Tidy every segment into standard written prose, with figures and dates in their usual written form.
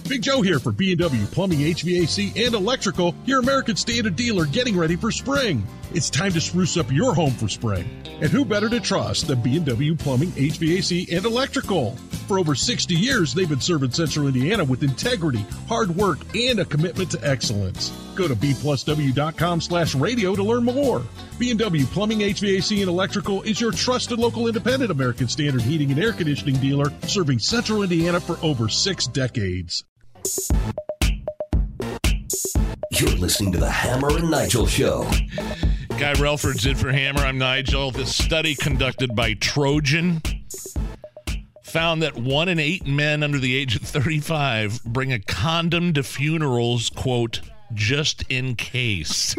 Big Joe here for B&W Plumbing, HVAC, and Electrical, your American Standard dealer getting ready for spring. It's time to spruce up your home for spring. And who better to trust than B&W Plumbing, HVAC, and Electrical? For over 60 years, they've been serving Central Indiana with integrity, hard work, and a commitment to excellence. Go to bplusw.com/radio to learn more. B&W Plumbing, HVAC, and Electrical is your trusted local independent American Standard heating and air conditioning dealer, serving Central Indiana for over 6 decades. You're listening to the Hammer and Nigel Show. Guy Relford's in for Hammer. I'm Nigel. This study conducted by Trojan found that 1 in 8 men under the age of 35 bring a condom to funerals, quote, just in case.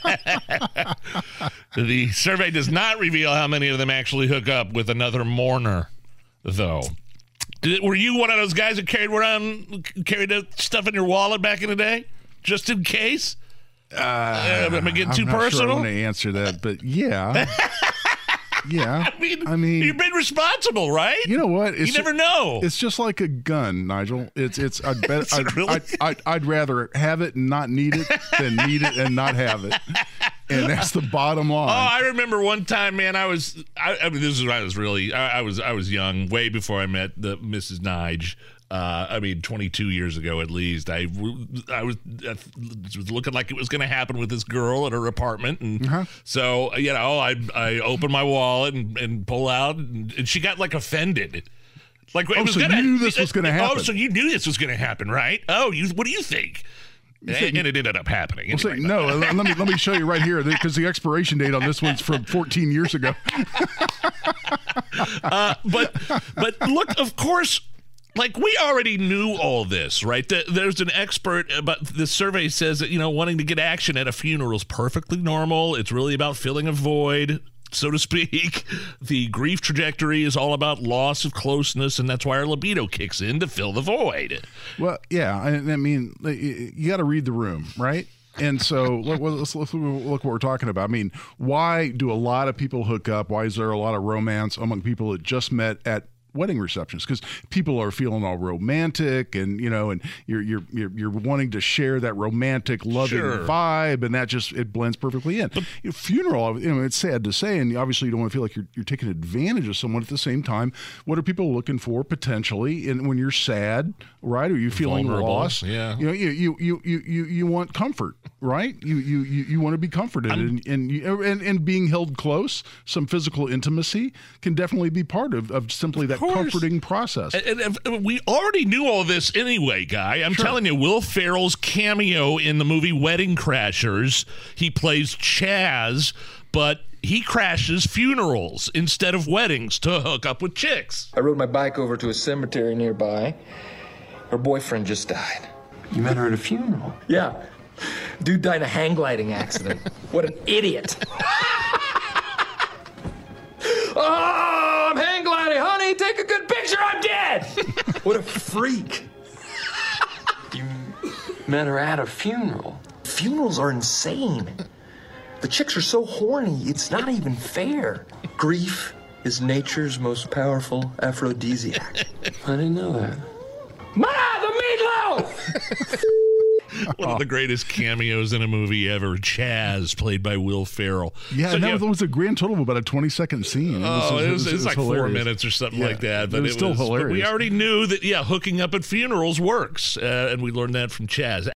The survey does not reveal how many of them actually hook up with another mourner, though. Were you one of those guys that carried that stuff in your wallet back in the day, just in case? Am I getting too personal? Sure I want to answer that, but yeah. Yeah. I mean, you've been responsible, right? You know what? You never know. It's just like a gun, Nigel. Really? I'd rather have it and not need it than need it and not have it. And that's the bottom line. Oh, I remember one time, man. This is when I was really. I was young, way before I met the Mrs. Nige. 22 years ago at least. I was looking like it was going to happen with this girl at her apartment, and so I opened my wallet and pull out, and she got like offended. Like it was so you knew this was going to happen. Oh, so you knew this was going to happen, right? Oh, what do you think? And it ended up happening. Anyway. No, let me show you right here, because the expiration date on this one's from 14 years ago. But look, of course. Like, we already knew all this, right? There's an expert, but the survey says that, wanting to get action at a funeral is perfectly normal. It's really about filling a void, so to speak. The grief trajectory is all about loss of closeness, and that's why our libido kicks in to fill the void. Well, yeah, I mean, you got to read the room, right? And so let's look what we're talking about. I mean, why do a lot of people hook up? Why is there a lot of romance among people that just met at wedding receptions? Because people are feeling all romantic, and and you're wanting to share that romantic, loving vibe, and that it blends perfectly in. But funeral, it's sad to say, and obviously you don't want to feel like you're taking advantage of someone. At the same time, what are people looking for potentially? And when you're sad, right? Are you feeling lost? Yeah. You want comfort, right? You want to be comforted, and being held close. Some physical intimacy can definitely be part of simply that comforting process. And we already knew all this anyway, Guy. I'm telling you, Will Ferrell's cameo in the movie Wedding Crashers, he plays Chaz, but he crashes funerals instead of weddings to hook up with chicks. I rode my bike over to a cemetery nearby. Her boyfriend just died. You met her at a funeral? Yeah. Dude died in a hang gliding accident. What an idiot. Oh, I'm hang gliding, honey. Take a good picture. I'm dead. What a freak. You met her at a funeral? Funerals are insane. The chicks are so horny, it's not even fair. Grief is nature's most powerful aphrodisiac. I didn't know that. Ma, the meatloaf! One of the greatest cameos in a movie ever, Chaz, played by Will Ferrell. Yeah, and that was a grand total of about a 20-second scene. It was like hilarious. 4 minutes or something like that. But it was still hilarious. But we already knew that, hooking up at funerals works, and we learned that from Chaz.